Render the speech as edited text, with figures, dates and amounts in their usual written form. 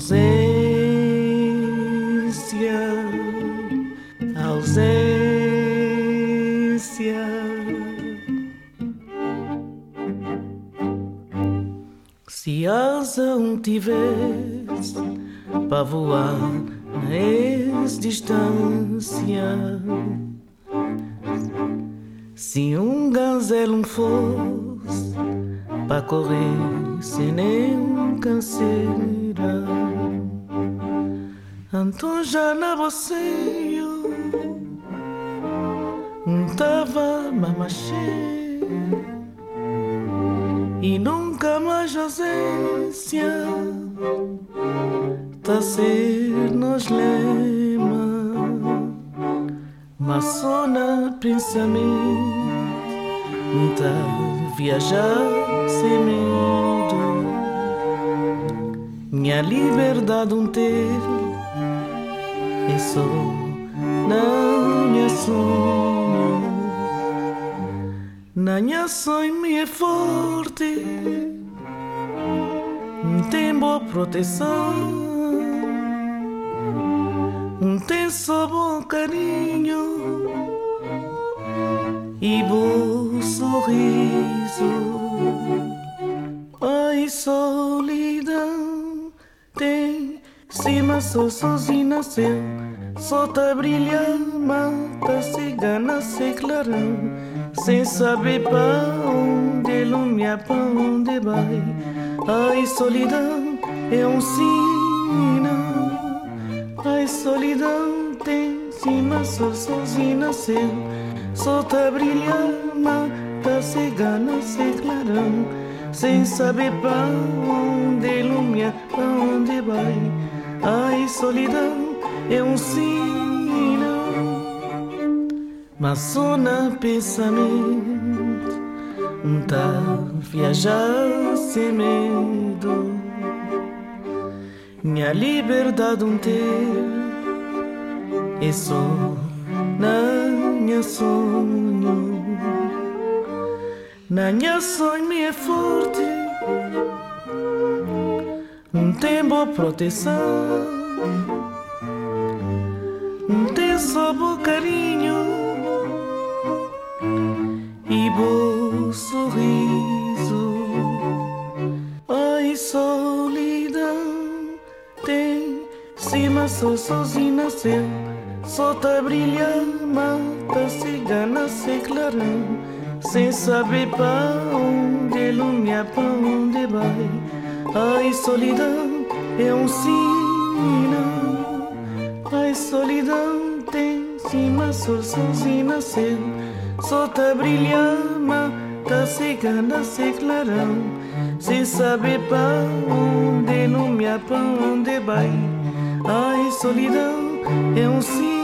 ausência, ausência. Se asa tivesse para voar na ex-distância, se gazelo fosse para correr sem nenhum canseira, então já na você tava mamachê e nunca mais ausência tá ser nos lema, mas só na pensamento tá viajar sem medo. Minha liberdade ter é só na minha sonho. Na minha sonho me é forte, tem boa proteção, tem só bom carinho e bom sorriso. Ai, solidão tem cima, só sozinho nasceu, só tá brilhando, mata cigana, sem clarão, sem saber pra onde ilumina, pra onde vai. Ai, solidão é sinal. Ai, solidão tem cima, só sozinho nasceu, só tá brilhando, mata cigana, sem clarão, sem saber pra onde ilumina, pra onde vai. Ai, solidão é sinal, mas só na pensamento tá viajar sem medo. Minha liberdade ter é só na minha sonho. Na minha sonho me é forte, tem boa proteção, tem só bom carinho e bom sorriso. Ai, solidão tem cima, só sozinho nasceu, só tá brilhando, mata cigana, sem clarão, sem saber pra onde ilumina, pra onde vai. Ai, solidão é sinal. Ai, solidão tem cima, só sozinho nasceu, só tá brilhando, mata cigana, sem clarão, sem saber pra onde ilumina, pra onde vai. Ai, solidão é sinal.